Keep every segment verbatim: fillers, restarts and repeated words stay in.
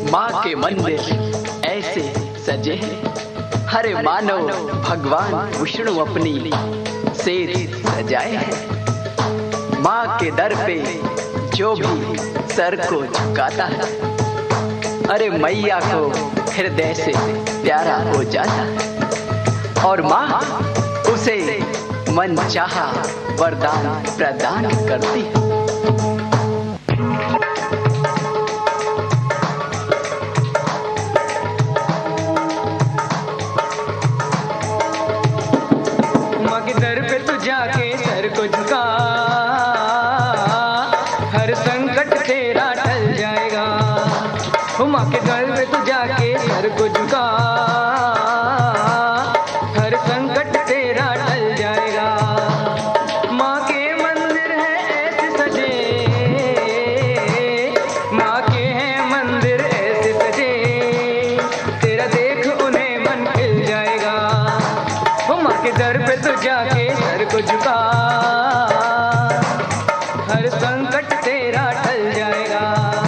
माँ के मंदिर ऐसे सजे हैं, हरे मानो भगवान विष्णु अपनी सेज सजाए हैं। माँ के दर पे जो भी सर को झुकाता है, अरे मैया को हृदय से प्यारा हो जाता है, और माँ उसे मन चाहा वरदान प्रदान करती है। माँ के दर पे तू जाके सर को झुका, हर संकट तेरा टल जाएगा। माँ के दर पे तू जाके सर को झुका, हर संकट तेरा टल जाएगा। माँ के मंदिर है ऐसे सजे, माँ के हैं मंदिर ऐसे सजे, तेरा देख उन्हें मन खिल जाएगा। माँ के दर पे तू जाके सर को झुका, हर संकट तेरा टल जाएगा।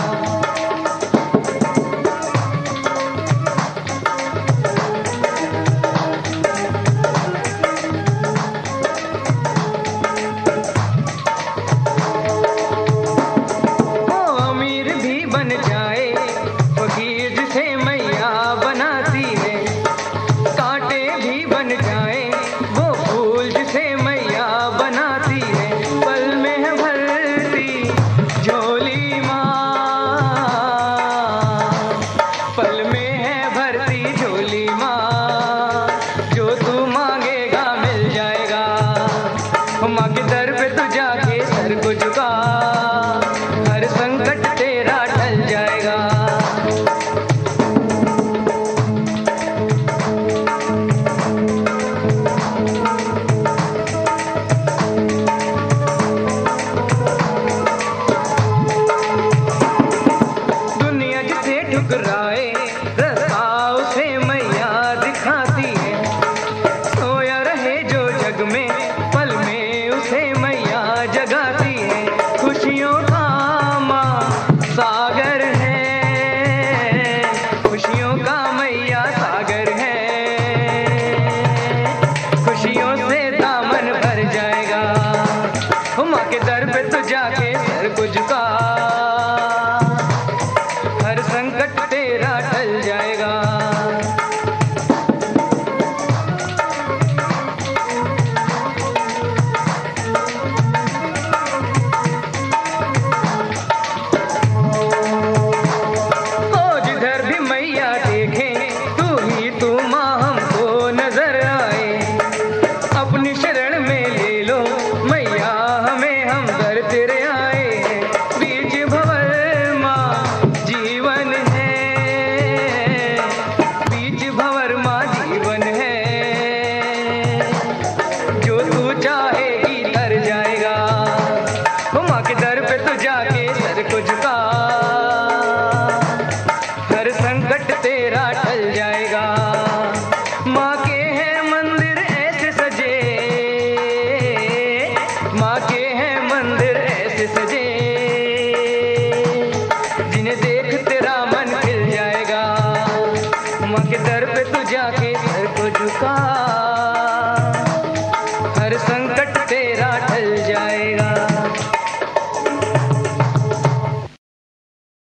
माँ के दर पे तू जाके सर को झुका, हर संकट तेरा टल जाएगा। दुनिया जिसे ठुकराए रास्ता उसे मैया दिखाती है, सोया रहे जो जग में पल में उसे मैया जगाती है। खुशियों का माँ सागर है, खुशियों का मैया सागर है, खुशियों से दामन भर जाएगा। माँ के दर पे तू जाके सर को झुका, हर संकट तेरा टल जाएगा। जाके सर को झुका।